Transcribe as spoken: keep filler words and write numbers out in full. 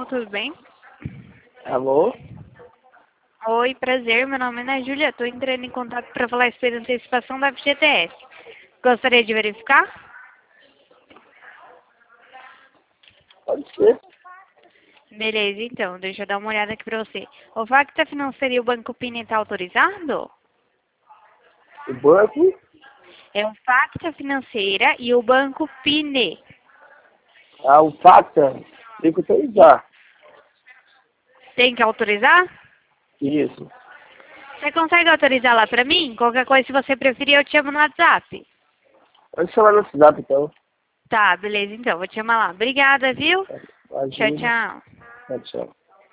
tudo bem? Alô? Oi, prazer, meu nome é Ana Júlia, estou entrando em contato para falar sobre a antecipação da F G T S. Gostaria de verificar? Pode ser. Beleza, então, deixa eu dar uma olhada aqui para você. O Facta Financeira e o Banco Pine está autorizado? O banco? É o Facta Financeira e o Banco Pine. Ah, o Facta? Tem que autorizar. Tem que autorizar? Isso. Você consegue autorizar lá para mim? Qualquer coisa, se você preferir, eu te chamo no WhatsApp. Pode chamar no WhatsApp, então. Tá, beleza, então, vou te chamar lá. Obrigada, viu? Tchau, Imagina. tchau. Tchau, tchau.